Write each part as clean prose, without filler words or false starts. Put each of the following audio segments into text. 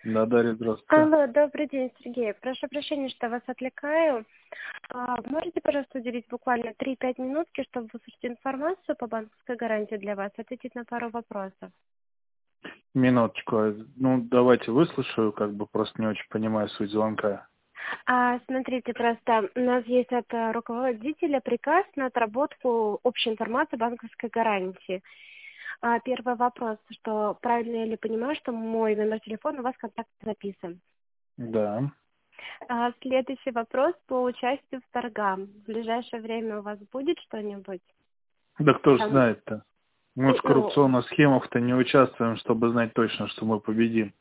Да, Дарья, здравствуйте. Алло, добрый день, Сергей. Прошу прощения, что вас отвлекаю. Можете, пожалуйста, уделить буквально 3-5 минутки, чтобы услышать информацию по банковской гарантии для вас, ответить на пару вопросов? Минуточку. Ну, давайте выслушаю, просто не очень понимаю суть звонка. Смотрите, просто у нас есть от руководителя приказ на отработку общей информации банковской гарантии. Первый вопрос, что правильно я ли понимаю, что мой номер телефона у вас в контакте записан? Да. Следующий вопрос по участию в торгах. В ближайшее время у вас будет что-нибудь? Да кто ж Там, знает-то? Мы в коррупционных схемах-то не участвуем, чтобы знать точно, что мы победим.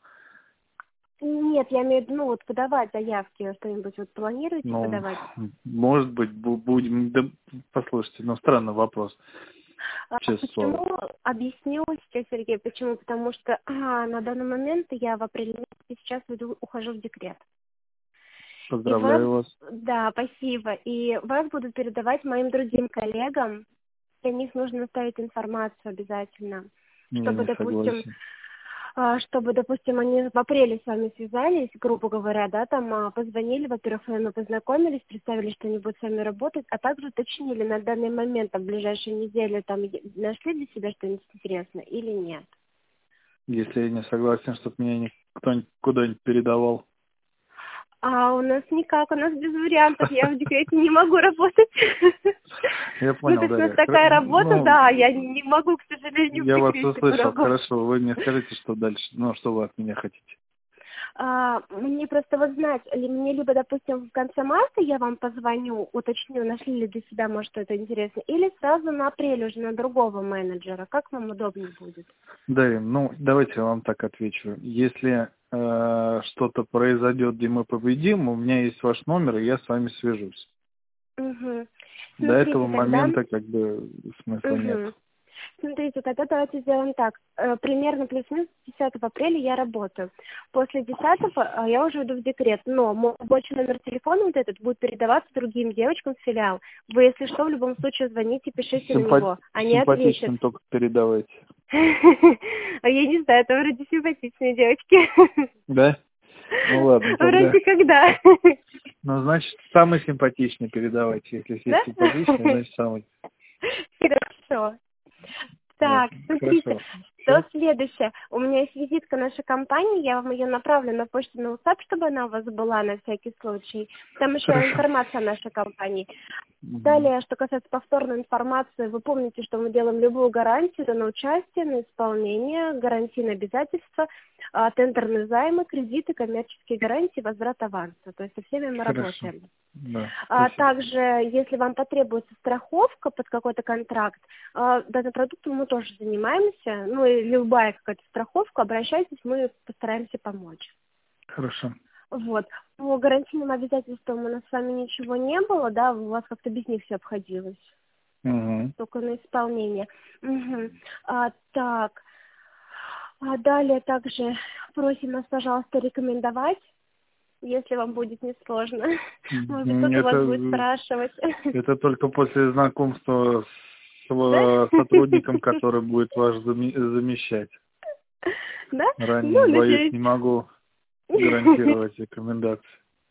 Нет, я имею в виду, подавать заявки, что-нибудь планируете Ну, подавать? может быть, будем... Да, послушайте, странный вопрос, честное слово. Почему? Объясню сейчас, Сергей, почему. Потому что на данный момент я в апреле месяце сейчас ухожу в декрет. Поздравляю вас. Да, спасибо. И вас будут передавать моим другим коллегам. Для них нужно оставить информацию обязательно. Я не согласен. Чтобы, допустим, они в апреле с вами связались, грубо говоря, да, там позвонили, во-первых, с вами познакомились, представили, что они будут с вами работать, а также уточнили на данный момент, в ближайшие недели, там, нашли для себя что-нибудь интересное или нет. Если я не согласен, чтобы меня кто-нибудь куда-нибудь передавал. У нас никак, у нас без вариантов, я в декрете не могу работать. Я понял, то есть у нас такая работа, да, я не могу, к сожалению, в Я вас декрете услышал, поработать. хорошо, вы мне скажите, что дальше, что вы от меня хотите. Мне просто знать, мне либо, допустим, в конце марта я вам позвоню, уточню, нашли ли для себя, может, что-то интересно, или сразу на апрель уже на другого менеджера, как вам удобнее будет? Да, давайте я вам так отвечу. Если что-то произойдет, где мы победим, у меня есть ваш номер, и я с вами свяжусь. Угу. До этого момента смысла нет. Смотрите, тогда давайте сделаем так. Примерно плюс-минус 10 апреля я работаю. После 10 я уже иду в декрет. Но мой рабочий номер телефона этот будет передаваться другим девочкам в филиал. Вы, если что, в любом случае звоните, пишите на него. Они ответят. Симпатичным только передавайте. Я не знаю, это вроде симпатичные девочки. Да? Ну ладно, тогда. Вроде когда. Ну, значит, самый симпатичный передавайте. Если все симпатичный, значит, самый. Хорошо. Так, смотрите, что следующее. У меня есть визитка нашей компании, я вам ее направлю на почту на WhatsApp, чтобы она у вас была на всякий случай. Там еще информация о нашей компании. Далее, что касается повторной информации, вы помните, что мы делаем любую гарантию на участие, на исполнение, гарантийные обязательства, тендерные займы, кредиты, коммерческие гарантии, возврат аванса. То есть со всеми мы работаем. Да, также, если вам потребуется страховка под какой-то контракт, данным продуктом мы тоже занимаемся. Ну и любая какая-то страховка, обращайтесь, мы постараемся помочь. Хорошо. Вот. По гарантийным обязательствам у нас с вами ничего не было, да, у вас как-то без них все обходилось. Угу. Только на исполнение. Угу. Так. Далее также просим нас, пожалуйста, рекомендовать, если вам будет несложно. Может быть, кто-то вас будет спрашивать. Это только после знакомства с сотрудником, который будет вас замещать. Да? Ранее, боюсь, не могу гарантировать рекомендации.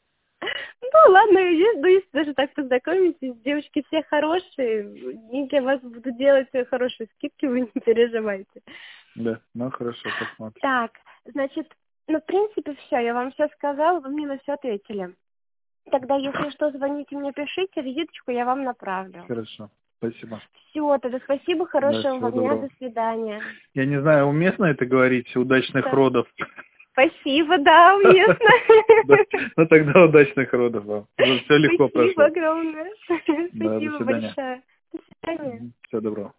Ну, ладно, если даже так познакомитесь, девочки все хорошие, они для вас будут делать хорошие скидки, вы не переживайте. Да, ну хорошо, посмотрим. Так, значит, в принципе, все, я вам все сказала, вы мне на все ответили. Тогда, если что, звоните мне, пишите, визиточку я вам направлю. Хорошо, спасибо. Все, тогда спасибо, хорошего вам дня, до свидания. Я не знаю, уместно это говорить, удачных родов? Спасибо, да, уместно. Ну тогда удачных родов вам. Все легко прошло. Спасибо огромное. До свидания. Большое. До свидания. Всего доброго.